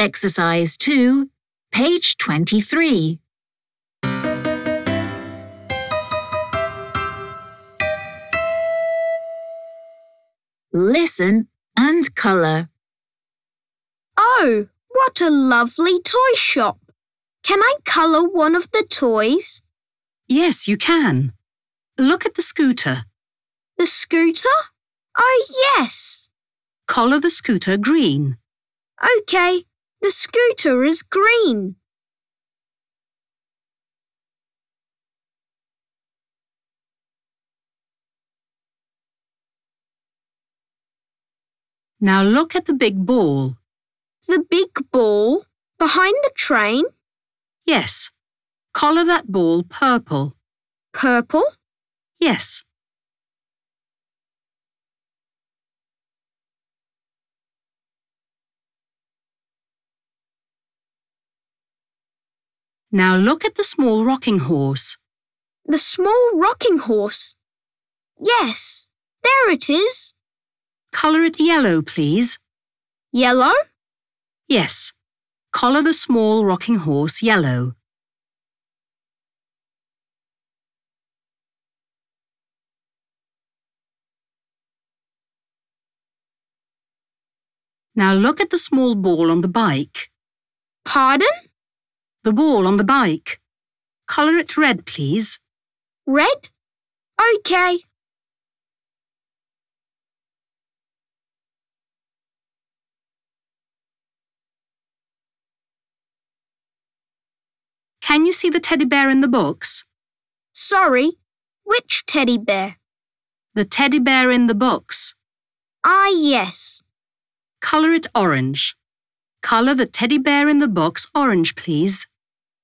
Exercise 2, page 23. Listen and colour. Oh, what a lovely toy shop! Can I colour one of the toys? Yes, you can. Look at the scooter. The scooter? Oh, yes. Colour the scooter green. OK, the scooter is green. Now look at the big ball. The big ball? Behind the train? Yes. Colour that ball purple. Purple? Yes. Now look at the small rocking horse. The small rocking horse? Yes, there it is. Colour it yellow, please. Yellow? Yes. Colour the small rocking horse yellow. Now look at the small ball on the bike. Pardon? The ball on the bike. Colour it red, please. Red? OK. Can you see the teddy bear in the books? Sorry, which teddy bear? The teddy bear in the books. Ah, yes. Colour it orange. Colour the teddy bear in the box orange, please.